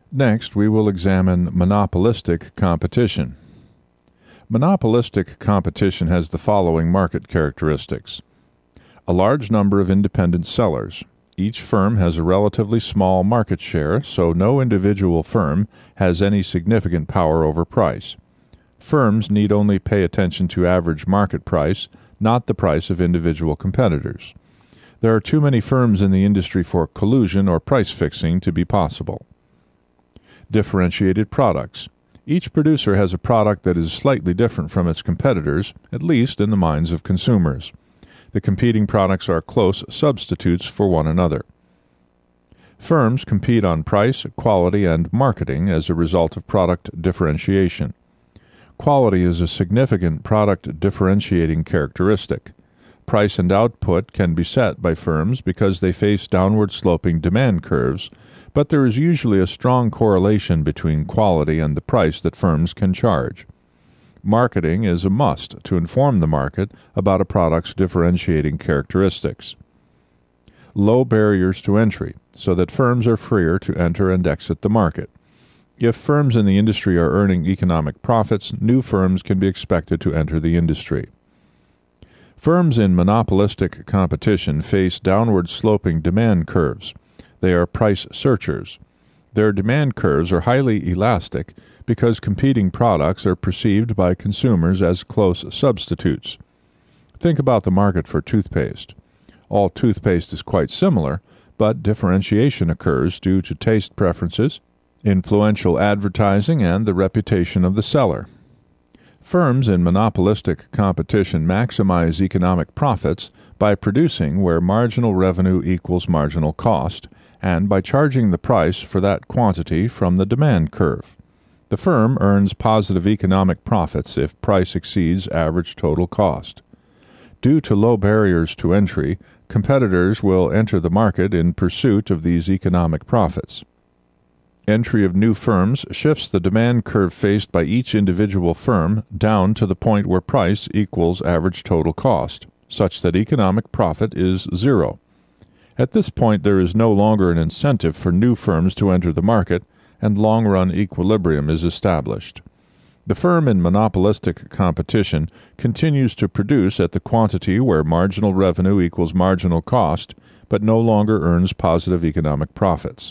Next, we will examine monopolistic competition. Monopolistic competition has the following market characteristics. A large number of independent sellers. Each firm has a relatively small market share, so no individual firm has any significant power over price. Firms need only pay attention to average market price, not the price of individual competitors. There are too many firms in the industry for collusion or price fixing to be possible. Differentiated products. Each producer has a product that is slightly different from its competitors, at least in the minds of consumers. The competing products are close substitutes for one another. Firms compete on price, quality, and marketing as a result of product differentiation. Quality is a significant product differentiating characteristic. Price and output can be set by firms because they face downward sloping demand curves, but there is usually a strong correlation between quality and the price that firms can charge. Marketing is a must to inform the market about a product's differentiating characteristics. Low barriers to entry, so that firms are freer to enter and exit the market. If firms in the industry are earning economic profits, new firms can be expected to enter the industry. Firms in monopolistic competition face downward sloping demand curves. They are price searchers. Their demand curves are highly elastic because competing products are perceived by consumers as close substitutes. Think about the market for toothpaste. All toothpaste is quite similar, but differentiation occurs due to taste preferences, influential advertising, and the reputation of the seller. Firms in monopolistic competition maximize economic profits by producing where marginal revenue equals marginal cost, and by charging the price for that quantity from the demand curve. The firm earns positive economic profits if price exceeds average total cost. Due to low barriers to entry, competitors will enter the market in pursuit of these economic profits. Entry of new firms shifts the demand curve faced by each individual firm down to the point where price equals average total cost, such that economic profit is zero. At this point, there is no longer an incentive for new firms to enter the market, and long-run equilibrium is established. The firm in monopolistic competition continues to produce at the quantity where marginal revenue equals marginal cost, but no longer earns positive economic profits.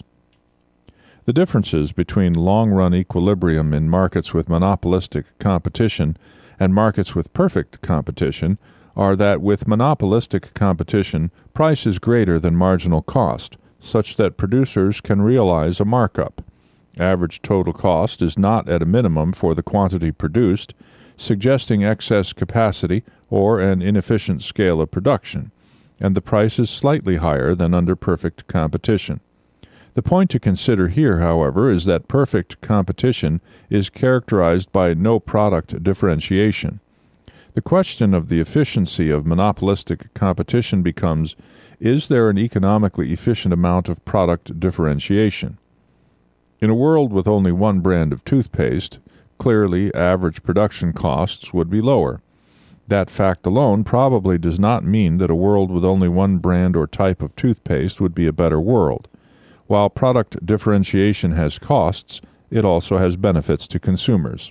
The differences between long-run equilibrium in markets with monopolistic competition and markets with perfect competition are that with monopolistic competition, price is greater than marginal cost, such that producers can realize a markup. Average total cost is not at a minimum for the quantity produced, suggesting excess capacity or an inefficient scale of production, and the price is slightly higher than under perfect competition. The point to consider here, however, is that perfect competition is characterized by no product differentiation. The question of the efficiency of monopolistic competition becomes, is there an economically efficient amount of product differentiation? In a world with only one brand of toothpaste, clearly average production costs would be lower. That fact alone probably does not mean that a world with only one brand or type of toothpaste would be a better world. While product differentiation has costs, it also has benefits to consumers.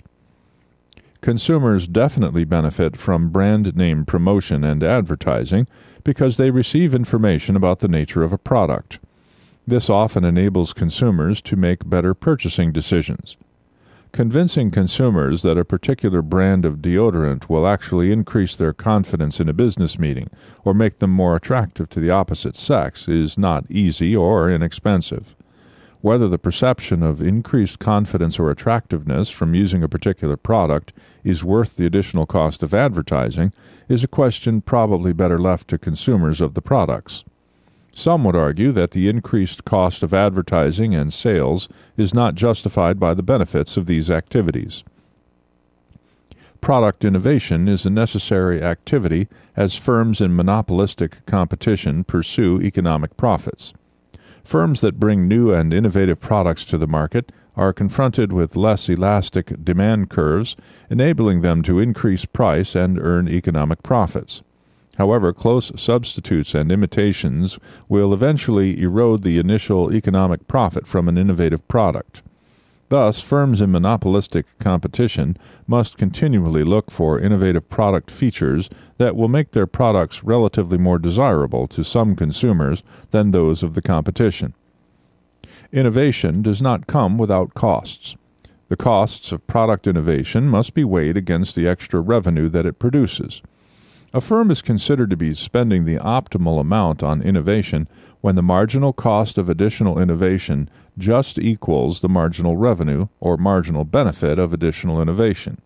Consumers definitely benefit from brand name promotion and advertising because they receive information about the nature of a product. This often enables consumers to make better purchasing decisions. Convincing consumers that a particular brand of deodorant will actually increase their confidence in a business meeting or make them more attractive to the opposite sex is not easy or inexpensive. Whether the perception of increased confidence or attractiveness from using a particular product is worth the additional cost of advertising is a question probably better left to consumers of the products. Some would argue that the increased cost of advertising and sales is not justified by the benefits of these activities. Product innovation is a necessary activity as firms in monopolistic competition pursue economic profits. Firms that bring new and innovative products to the market are confronted with less elastic demand curves, enabling them to increase price and earn economic profits. However, close substitutes and imitations will eventually erode the initial economic profit from an innovative product. Thus, firms in monopolistic competition must continually look for innovative product features that will make their products relatively more desirable to some consumers than those of the competition. Innovation does not come without costs. The costs of product innovation must be weighed against the extra revenue that it produces. A firm is considered to be spending the optimal amount on innovation when the marginal cost of additional innovation just equals the marginal revenue or marginal benefit of additional innovation.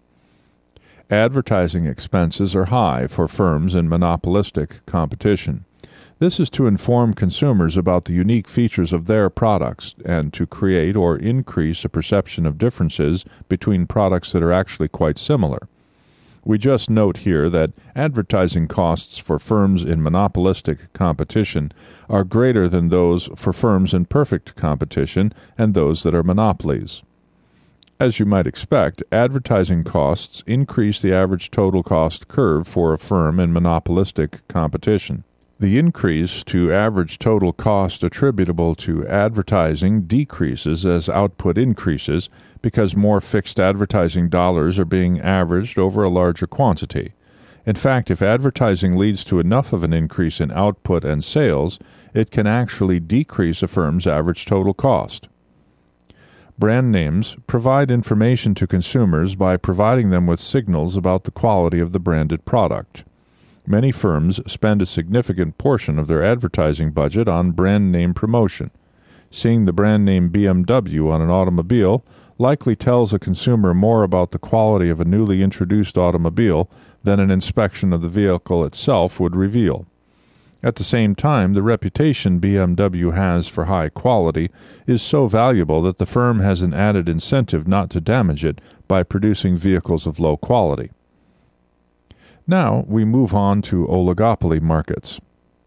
Advertising expenses are high for firms in monopolistic competition. This is to inform consumers about the unique features of their products and to create or increase a perception of differences between products that are actually quite similar. We just note here that advertising costs for firms in monopolistic competition are greater than those for firms in perfect competition and those that are monopolies. As you might expect, advertising costs increase the average total cost curve for a firm in monopolistic competition. The increase to average total cost attributable to advertising decreases as output increases because more fixed advertising dollars are being averaged over a larger quantity. In fact, if advertising leads to enough of an increase in output and sales, it can actually decrease a firm's average total cost. Brand names provide information to consumers by providing them with signals about the quality of the branded product. Many firms spend a significant portion of their advertising budget on brand name promotion. Seeing the brand name BMW on an automobile likely tells a consumer more about the quality of a newly introduced automobile than an inspection of the vehicle itself would reveal. At the same time, the reputation BMW has for high quality is so valuable that the firm has an added incentive not to damage it by producing vehicles of low quality. Now we move on to oligopoly markets.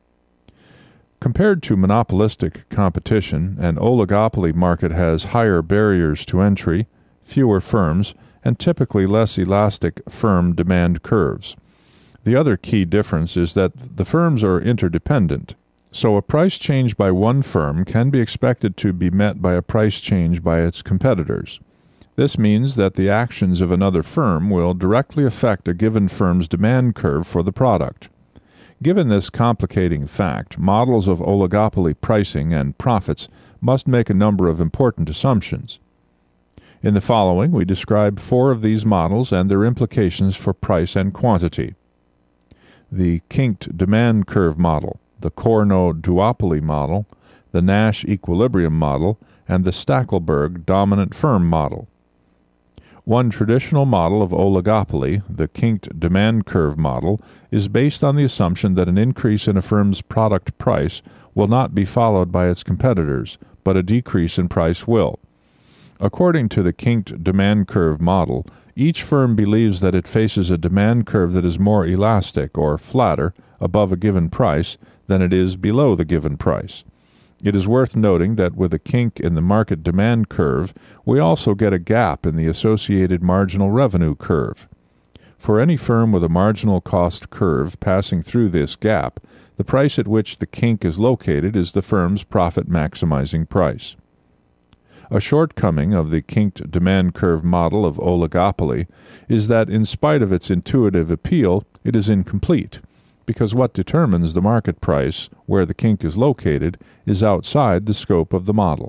Compared to monopolistic competition, an oligopoly market has higher barriers to entry, fewer firms, and typically less elastic firm demand curves. The other key difference is that the firms are interdependent, so a price change by one firm can be expected to be met by a price change by its competitors. This means that the actions of another firm will directly affect a given firm's demand curve for the product. Given this complicating fact, models of oligopoly pricing and profits must make a number of important assumptions. In the following, we describe 4 of these models and their implications for price and quantity. The kinked demand curve model, the Cournot duopoly model, the Nash equilibrium model, and the Stackelberg dominant firm model. One traditional model of oligopoly, the kinked demand curve model, is based on the assumption that an increase in a firm's product price will not be followed by its competitors, but a decrease in price will. According to the kinked demand curve model, each firm believes that it faces a demand curve that is more elastic or flatter above a given price than it is below the given price. It is worth noting that with a kink in the market demand curve, we also get a gap in the associated marginal revenue curve. For any firm with a marginal cost curve passing through this gap, the price at which the kink is located is the firm's profit-maximizing price. A shortcoming of the kinked demand curve model of oligopoly is that in spite of its intuitive appeal, it is incomplete, because what determines the market price where the kink is located is outside the scope of the model.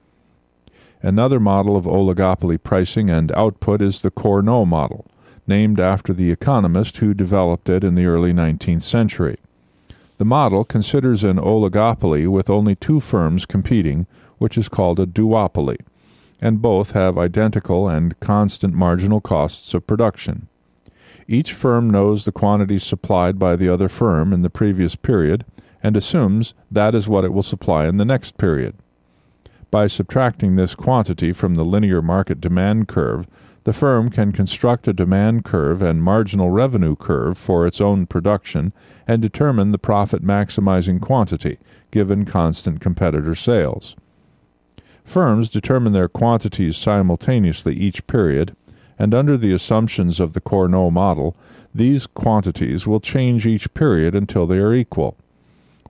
Another model of oligopoly pricing and output is the Cournot model, named after the economist who developed it in the early 19th century. The model considers an oligopoly with only 2 firms competing, which is called a duopoly, and both have identical and constant marginal costs of production. Each firm knows the quantities supplied by the other firm in the previous period and assumes that is what it will supply in the next period. By subtracting this quantity from the linear market demand curve, the firm can construct a demand curve and marginal revenue curve for its own production and determine the profit-maximizing quantity, given constant competitor sales. Firms determine their quantities simultaneously each period, and under the assumptions of the Cournot model, these quantities will change each period until they are equal.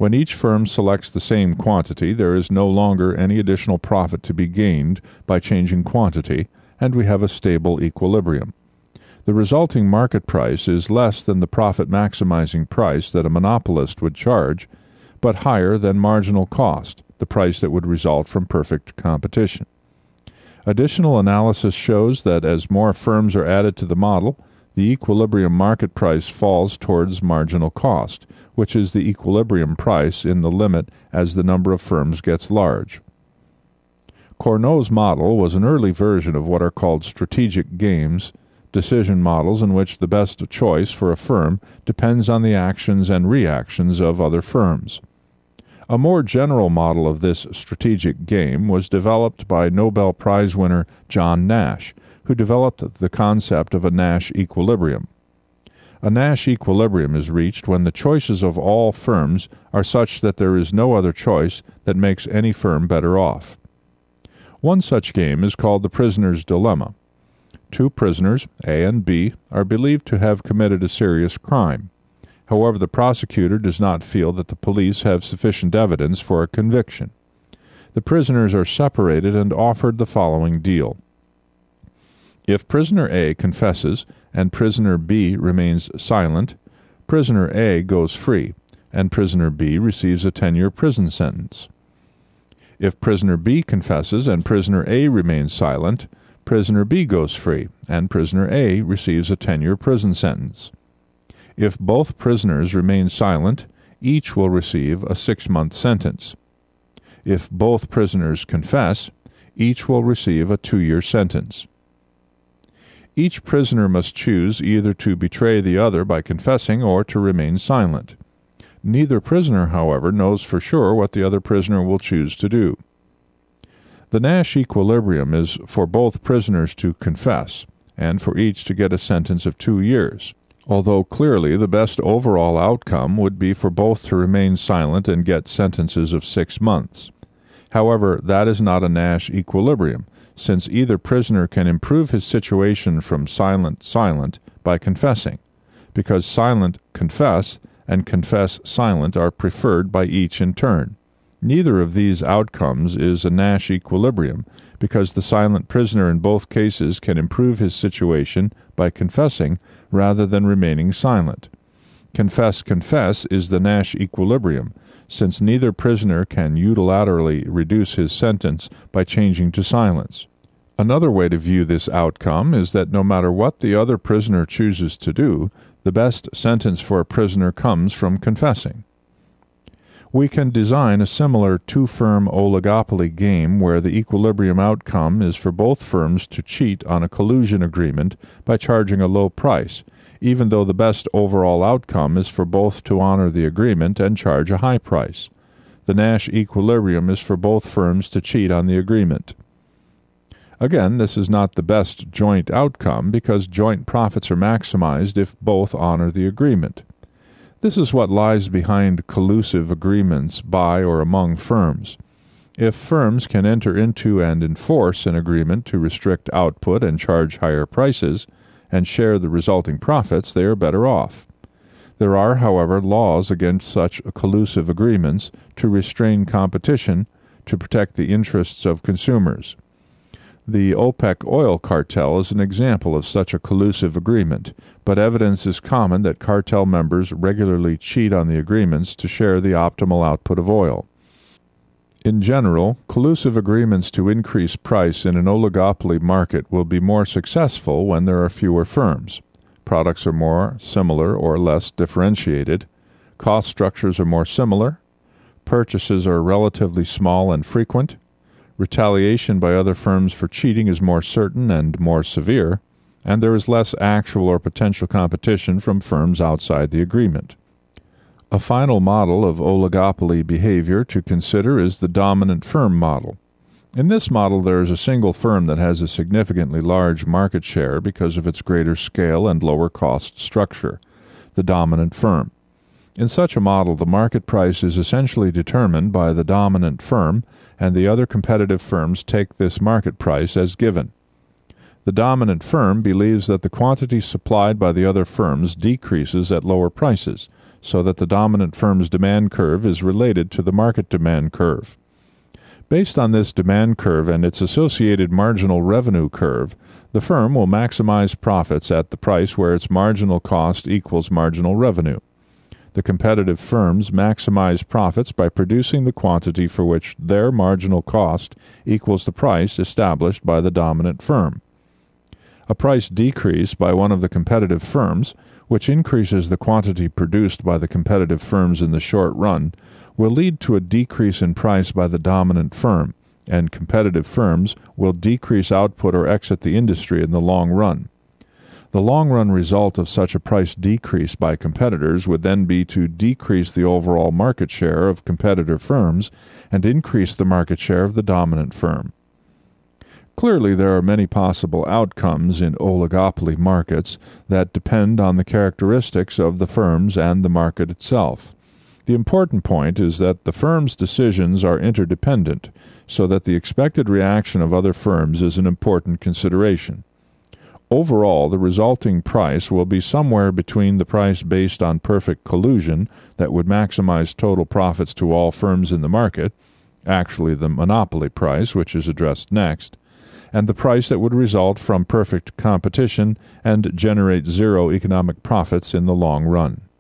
When each firm selects the same quantity, there is no longer any additional profit to be gained by changing quantity, and we have a stable equilibrium. The resulting market price is less than the profit-maximizing price that a monopolist would charge, but higher than marginal cost, the price that would result from perfect competition. Additional analysis shows that as more firms are added to the model, the equilibrium market price falls towards marginal cost, which is the equilibrium price in the limit as the number of firms gets large. Cournot's model was an early version of what are called strategic games, decision models in which the best choice for a firm depends on the actions and reactions of other firms. A more general model of this strategic game was developed by Nobel Prize winner John Nash, who developed the concept of a Nash equilibrium. A Nash equilibrium is reached when the choices of all firms are such that there is no other choice that makes any firm better off. One such game is called the prisoner's dilemma. Two prisoners, A and B, are believed to have committed a serious crime. However, the prosecutor does not feel that the police have sufficient evidence for a conviction. The prisoners are separated and offered the following deal. If prisoner A confesses and prisoner B remains silent, prisoner A goes free, and prisoner B receives a 10-year prison sentence. If prisoner B confesses and prisoner A remains silent, prisoner B goes free, and prisoner A receives a 10-year prison sentence. If both prisoners remain silent, each will receive a 6-month sentence. If both prisoners confess, each will receive a 2-year sentence. Each prisoner must choose either to betray the other by confessing or to remain silent. Neither prisoner, however, knows for sure what the other prisoner will choose to do. The Nash equilibrium is for both prisoners to confess, and for each to get a sentence of 2 years, although clearly the best overall outcome would be for both to remain silent and get sentences of 6 months. However, that is not a Nash equilibrium, since either prisoner can improve his situation from silent by confessing, because silent confess and confess silent are preferred by each in turn. Neither of these outcomes is a Nash equilibrium, because the silent prisoner in both cases can improve his situation by confessing rather than remaining silent. Confess is the Nash equilibrium, since neither prisoner can unilaterally reduce his sentence by changing to silence. Another way to view this outcome is that no matter what the other prisoner chooses to do, the best sentence for a prisoner comes from confessing. We can design a similar two-firm oligopoly game where the equilibrium outcome is for both firms to cheat on a collusion agreement by charging a low price, even though the best overall outcome is for both to honor the agreement and charge a high price. The Nash equilibrium is for both firms to cheat on the agreement. Again, this is not the best joint outcome because joint profits are maximized if both honor the agreement. This is what lies behind collusive agreements by or among firms. If firms can enter into and enforce an agreement to restrict output and charge higher prices and share the resulting profits, they are better off. There are, however, laws against such collusive agreements to restrain competition to protect the interests of consumers. The OPEC oil cartel is an example of such a collusive agreement, but evidence is common that cartel members regularly cheat on the agreements to share the optimal output of oil. In general, collusive agreements to increase price in an oligopoly market will be more successful when there are fewer firms. Products are more similar or less differentiated. Cost structures are more similar. Purchases are relatively small and frequent. Retaliation by other firms for cheating is more certain and more severe, and there is less actual or potential competition from firms outside the agreement. A final model of oligopoly behavior to consider is the dominant firm model. In this model, there is a single firm that has a significantly large market share because of its greater scale and lower cost structure, the dominant firm. In such a model, the market price is essentially determined by the dominant firm, and the other competitive firms take this market price as given. The dominant firm believes that the quantity supplied by the other firms decreases at lower prices, so that the dominant firm's demand curve is related to the market demand curve. Based on this demand curve and its associated marginal revenue curve, the firm will maximize profits at the price where its marginal cost equals marginal revenue. The competitive firms maximize profits by producing the quantity for which their marginal cost equals the price established by the dominant firm. A price decrease by one of the competitive firms, which increases the quantity produced by the competitive firms in the short run, will lead to a decrease in price by the dominant firm, and competitive firms will decrease output or exit the industry in the long run. The long-run result of such a price decrease by competitors would then be to decrease the overall market share of competitor firms and increase the market share of the dominant firm. Clearly, there are many possible outcomes in oligopoly markets that depend on the characteristics of the firms and the market itself. The important point is that the firm's decisions are interdependent, so that the expected reaction of other firms is an important consideration. Overall, the resulting price will be somewhere between the price based on perfect collusion that would maximize total profits to all firms in the market, actually the monopoly price, which is addressed next, and the price that would result from perfect competition and generate zero economic profits in the long run.